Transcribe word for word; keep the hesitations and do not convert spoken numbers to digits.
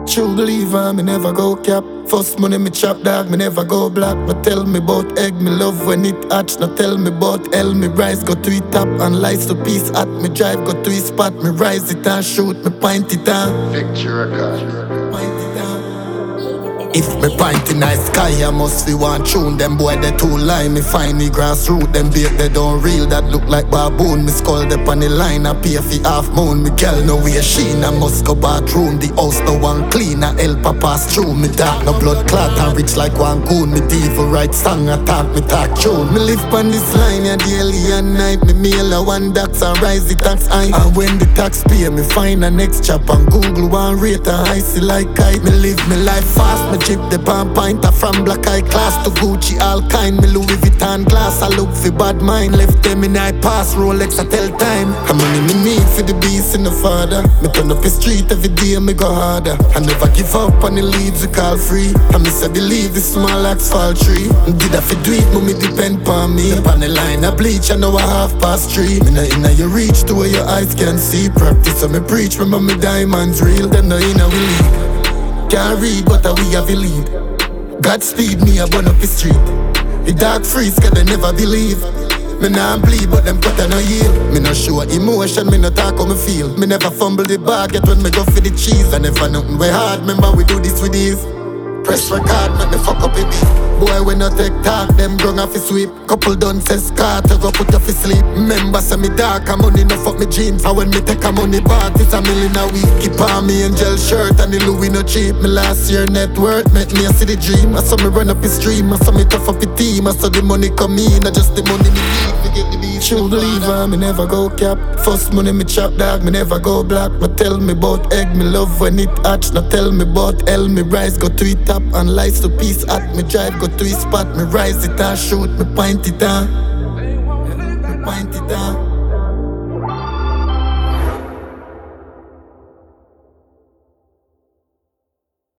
True believer, me never go cap. First money me chop dog, me never go black. But tell me about egg, me love when it hatch. Now tell me about L, me rise, go to it top. And lies to peace at me drive, go to his spot. Me rise it and shoot, me point it on. Victor record. Point it on. If me point in the sky, I must be one tune. Them boy they too line, me find the grassroot. Them bait they don't real, that look like baboon. Me skull up on the line, I pay for half moon. Me girl no way sheen, I must go bathroom. The house no one clean, I help her pass through. Me dark no blood clot and rich like one goon. Me diva write song, I talk, me talk tune. Me live on this line, yeah, daily and night. Me mail a one dax and rise the tax high. And when the tax pay, me find a next chop and Google one rate and icy like kite. Me live me life fast, me chip the palm pinter from black eye class to Gucci all kind. Me Louis Vuitton glass, I look for bad mind. Left them in I pass Rolex, I tell time. How money me need for the beast in the father. Me turn up the street every day, me go harder. I never give up on the leads, we call free. And me say believe the small axe fall tree. Did I fi do it, but me depend on me. Up on the line, I bleach, I know I half past three. Me no inna your reach to where your eyes can see. Practice so me preach, remember me diamonds real. Them no inna we league. Can't read, but I we have a lead. Godspeed me, I burn up the street. The dark freeze, cause they never believe. Me nah bleed, but them cut I no yield. Me no show emotion, me no talk how me feel. Me never fumble the bag, yet when me go for the cheese. I never nothing way hard, remember we do this with ease. Press record, make me fuck up a beat. Boy, we no take talk, them drunk off his sweep. Couple done says car to go put off his sleep. Remember say me dark, and money no fuck me jeans. And when me take a money back, it's a million a week. Keep on me angel shirt and the Louis no cheap. Me last year net worth, make me a see the dream. I saw me run up the stream, I saw me tough up the team. I saw the money come in, not just the money me need. Forget the beat. True believer, me never go cap. First money me chop dog, me never go black. But tell me about egg, me love when it hatch. Now tell me about L, me rise, go to it top. And lies to peace at me drive, go to his spot. Me rise it and shoot, me point it on. Me point it